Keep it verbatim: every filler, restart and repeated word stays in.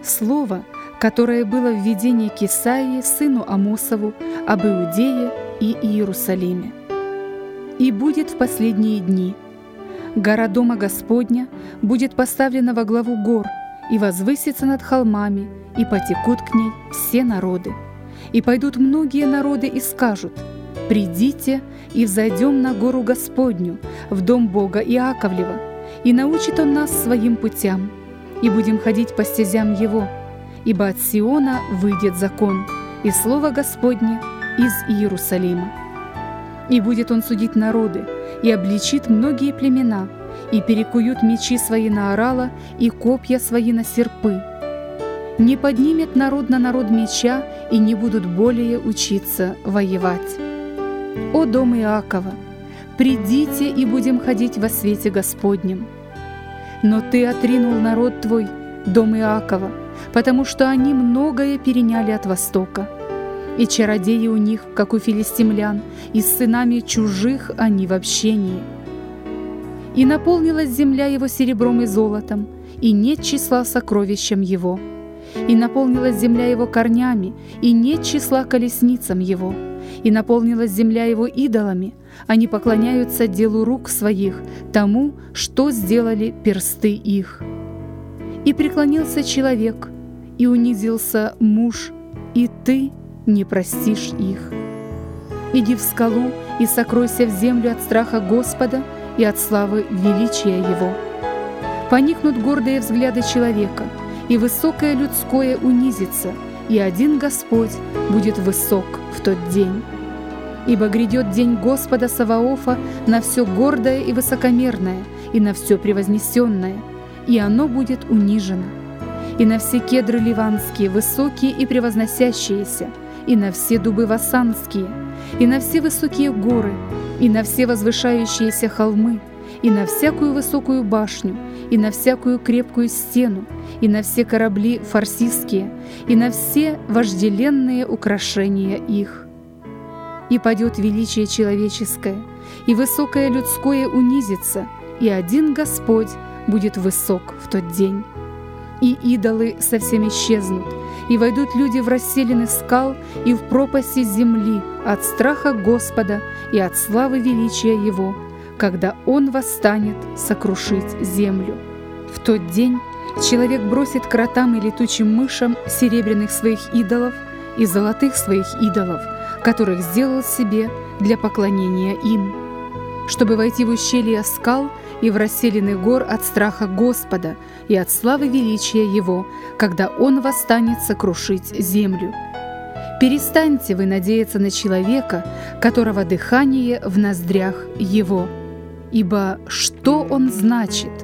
Слово, которое было в видении к Исаии, сыну Амосову, об Иудее и Иерусалиме. «И будет в последние дни. Гора Дома Господня будет поставлена во главу гор, и возвысится над холмами, и потекут к ней все народы. И пойдут многие народы и скажут: придите и взойдем на гору Господню, в дом Бога Иаковлева, и научит Он нас своим путям, и будем ходить по стезям Его. Ибо от Сиона выйдет закон, и слово Господне из Иерусалима. И будет Он судить народы, и обличит многие племена, и перекуют мечи свои на орала, и копья свои на серпы. Не поднимет народ на народ меча, и не будут более учиться воевать. О дом Иакова, придите и будем ходить во свете Господнем. Но ты отринул народ твой, дом Иакова, потому что они многое переняли от Востока. И чародеи у них, как у филистимлян, и с сынами чужих они в общении. И наполнилась земля его серебром и золотом, и нет числа сокровищам его. И наполнилась земля его корнями, и нет числа колесницам его. И наполнилась земля его идолами, они поклоняются делу рук своих, тому, что сделали персты их. И преклонился человек, и унизился муж, и ты не простишь их. Иди в скалу и сокройся в землю от страха Господа и от славы величия Его. Поникнут гордые взгляды человека, и высокое людское унизится, и один Господь будет высок в тот день. Ибо грядет день Господа Саваофа на все гордое и высокомерное, и на все превознесенное, и оно будет унижено, и на все кедры ливанские, высокие и превозносящиеся, и на все дубы вассанские, и на все высокие горы, и на все возвышающиеся холмы, и на всякую высокую башню, и на всякую крепкую стену, и на все корабли фарсистские, и на все вожделенные украшения их. И падет величие человеческое, и высокое людское унизится, и один Господь будет высок в тот день. И идолы совсем исчезнут, и войдут люди в расселины скал и в пропасти земли от страха Господа и от славы величия Его, когда Он восстанет сокрушить землю. В тот день человек бросит кротам и летучим мышам серебряных своих идолов и золотых своих идолов, которых сделал себе для поклонения им, чтобы войти в ущелье скал и в расселины гор от страха Господа и от славы величия Его, когда Он восстанет сокрушить землю. Перестаньте вы надеяться на человека, которого дыхание в ноздрях Его. Ибо что он значит?